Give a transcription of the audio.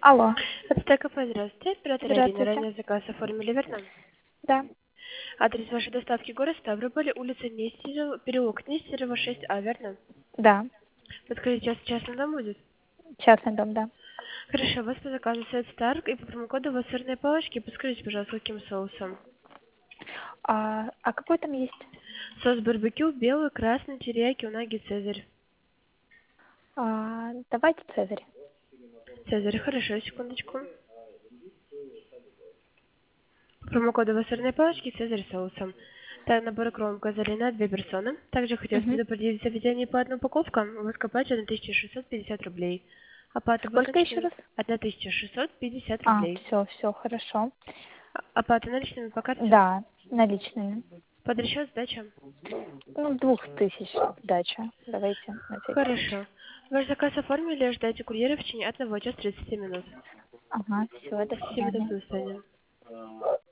Алло, Ацтека, здравствуйте. Оператор Ирина, здравствуйте. ранее заказ оформили, верно? Да, Адрес вашей доставки город Ставрополь, улица Нестерова, переулок Нестерова, 6А, верно? да, Подскажите, сейчас на дом будет? частный дом, да. Хорошо, у вас по заказу сет Старк и по промокоду у вас сырные палочки. Подскажите, пожалуйста, каким соусом? А какой там есть? Соус барбекю, белый, красный, терияки, унаги, цезарь. Давайте Цезарь. Цезарь, хорошо, секундочку. Промокод у вас сырные палочки, цезарь соусом. Так, набор кром козырей на 2 персоны. Также хотелось Угу. предупредить, за заведение по одной упаковкам у вас оплата 1650 рублей. Оплата будет Сколько еще наличными раз? 1650 рублей. Все, хорошо. Оплата наличными по карте. Да, наличными. Под расчет сдача. 2000 сдача. Давайте на всякий случай. Хорошо. Ваш заказ оформили, ждайте курьера в течение 1 часа 30 минут. Ага, все, до Спасибо, до свидания. свидания.